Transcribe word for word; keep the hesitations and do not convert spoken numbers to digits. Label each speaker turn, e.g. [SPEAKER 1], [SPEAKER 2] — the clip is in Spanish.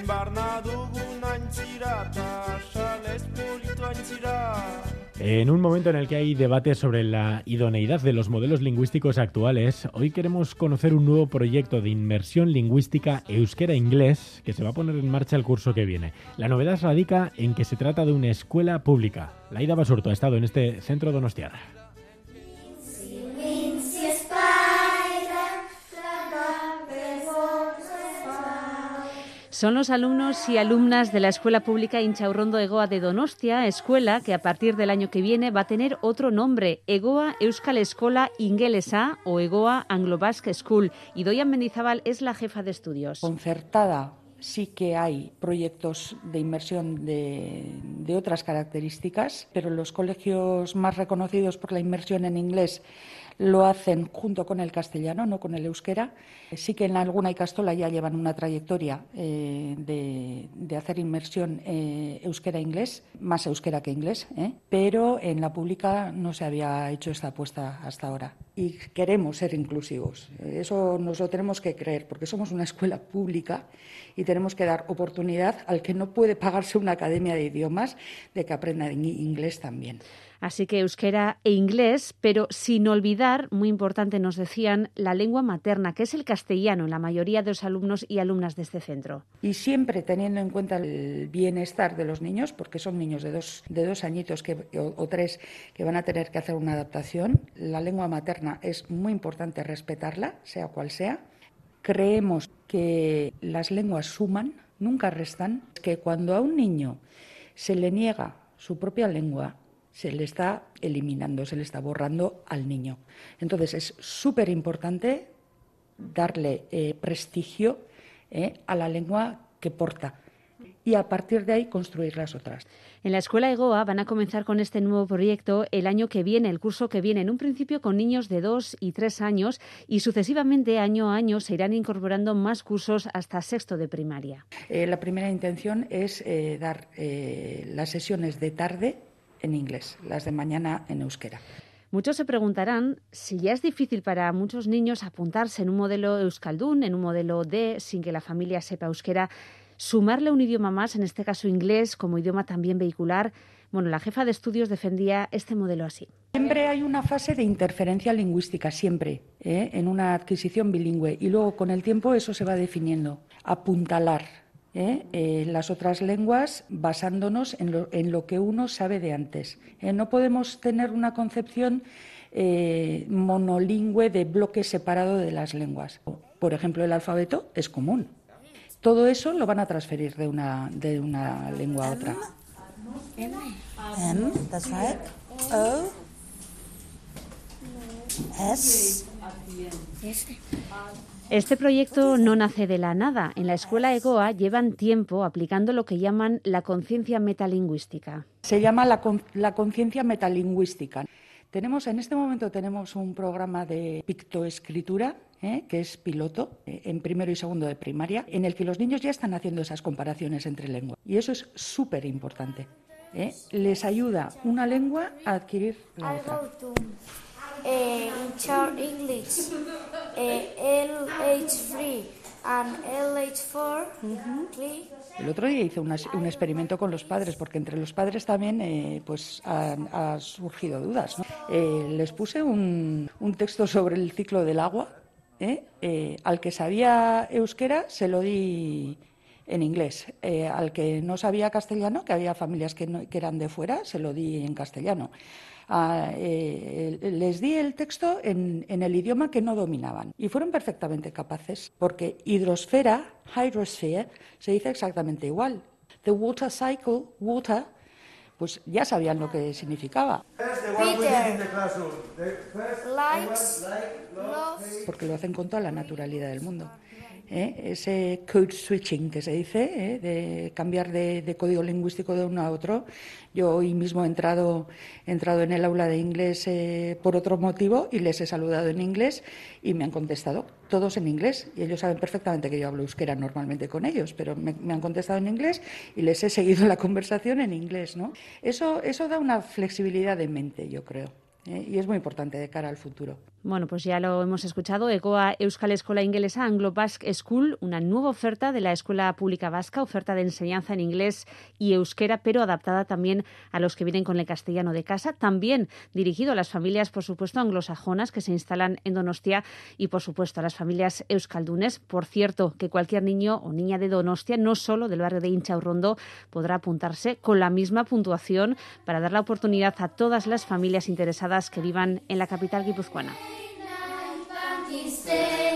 [SPEAKER 1] En un momento en el que hay debate sobre la idoneidad de los modelos lingüísticos actuales, hoy queremos conocer un nuevo proyecto de inmersión lingüística euskera-inglés que se va a poner en marcha el curso que viene. La novedad radica en que se trata de una escuela pública. Laida Basurto ha estado en este centro donostiarra.
[SPEAKER 2] Son los alumnos y alumnas de la Escuela Pública Intxaurrondo Egoa de Donostia, escuela que a partir del año que viene va a tener otro nombre, Egoa Euskal Eskola Ingelesa o Egoa Anglo-Basque School. Y Idoia Mendizábal es la jefa de estudios.
[SPEAKER 3] Concertada sí que hay proyectos de inmersión de, de otras características, pero los colegios más reconocidos por la inmersión en inglés lo hacen junto con el castellano, no con el euskera. Sí que en alguna ikastola ya llevan una trayectoria eh, de, de hacer inmersión eh, euskera-inglés, más euskera que inglés, ¿eh? Pero en la pública no se había hecho esta apuesta hasta ahora. Y queremos ser inclusivos. Eso nos lo tenemos que creer, porque somos una escuela pública y tenemos que dar oportunidad al que no puede pagarse una academia de idiomas de que aprenda inglés también.
[SPEAKER 2] Así que euskera e inglés, pero sin olvidar, muy importante nos decían, la lengua materna, que es el castellano en la mayoría de los alumnos y alumnas de este centro.
[SPEAKER 3] Y siempre teniendo en cuenta el bienestar de los niños, porque son niños de dos, de dos añitos que, o, o tres que van a tener que hacer una adaptación, la lengua materna es muy importante respetarla, sea cual sea. Creemos que las lenguas suman, nunca restan, que cuando a un niño se le niega su propia lengua, se le está eliminando, se le está borrando al niño. Entonces es súper importante darle eh, prestigio eh, a la lengua que porta y a partir de ahí construir las otras.
[SPEAKER 2] En la Escuela Egoa van a comenzar con este nuevo proyecto el año que viene, el curso que viene, en un principio con niños de dos y tres años y sucesivamente año a año se irán incorporando más cursos hasta sexto de primaria.
[SPEAKER 3] Eh, la primera intención es eh, dar eh, las sesiones de tarde en inglés, las de mañana en euskera.
[SPEAKER 2] Muchos se preguntarán si ya es difícil para muchos niños apuntarse en un modelo euskaldun, en un modelo D, sin que la familia sepa euskera, sumarle un idioma más, en este caso inglés, como idioma también vehicular. Bueno, la jefa de estudios defendía este modelo así.
[SPEAKER 3] Siempre hay una fase de interferencia lingüística, siempre, ¿eh? en una adquisición bilingüe, y luego con el tiempo eso se va definiendo. Apuntalar ¿Eh? Eh, las otras lenguas basándonos en lo, en lo que uno sabe de antes. Eh, no podemos tener una concepción eh, monolingüe de bloque separado de las lenguas. Por ejemplo, el alfabeto es común. Todo eso lo van a transferir de una, de una lengua a otra.
[SPEAKER 4] M, M, that's right. O, S, S.
[SPEAKER 2] Este proyecto no nace de la nada. En la Escuela Egoa llevan tiempo aplicando lo que llaman la conciencia metalingüística.
[SPEAKER 3] Se llama la, la conciencia metalingüística. Tenemos, en este momento tenemos un programa de pictoescritura, ¿eh? que es piloto, eh, en primero y segundo de primaria, en el que los niños ya están haciendo esas comparaciones entre lenguas. Y eso es súper importante. ¿eh? Les ayuda una lengua a adquirir la otra.
[SPEAKER 5] Eh, in chart English, eh, L H tres and L H cuatro,
[SPEAKER 3] El otro día hice una, un experimento con los padres, porque entre los padres también eh, pues han ha surgido dudas, ¿no? Eh, les puse un, un texto sobre el ciclo del agua, ¿eh? Eh, al que sabía euskera se lo di en inglés, eh, al que no sabía castellano, que había familias que, no, que eran de fuera, se lo di en castellano. Ah, eh, les di el texto en, en el idioma que no dominaban y fueron perfectamente capaces, porque hidrosfera, hydrosphere, se dice exactamente igual. The water cycle, water, pues ya sabían lo que significaba.
[SPEAKER 5] Peter likes, loves,
[SPEAKER 3] porque lo hacen con toda la naturalidad del mundo. ¿Eh? Ese code switching que se dice, ¿eh? de cambiar de, de código lingüístico de uno a otro. Yo hoy mismo he entrado, he entrado en el aula de inglés eh, por otro motivo y les he saludado en inglés y me han contestado todos en inglés. Y ellos saben perfectamente que yo hablo euskera normalmente con ellos, pero me, me han contestado en inglés y les he seguido la conversación en inglés, ¿no? Eso, eso da una flexibilidad de mente, yo creo. ¿eh? Y es muy importante de cara al futuro.
[SPEAKER 2] Bueno, pues ya lo hemos escuchado. Egoa Euskal Eskola Ingelesa Anglo Basque School, una nueva oferta de la Escuela Pública Vasca, oferta de enseñanza en inglés y euskera, pero adaptada también a los que vienen con el castellano de casa. También dirigido a las familias, por supuesto, anglosajonas que se instalan en Donostia y, por supuesto, a las familias euskaldunes. Por cierto, que cualquier niño o niña de Donostia, no solo del barrio de Intxaurrondo, podrá apuntarse con la misma puntuación para dar la oportunidad a todas las familias interesadas que vivan en la capital guipuzcoana.
[SPEAKER 5] Stay.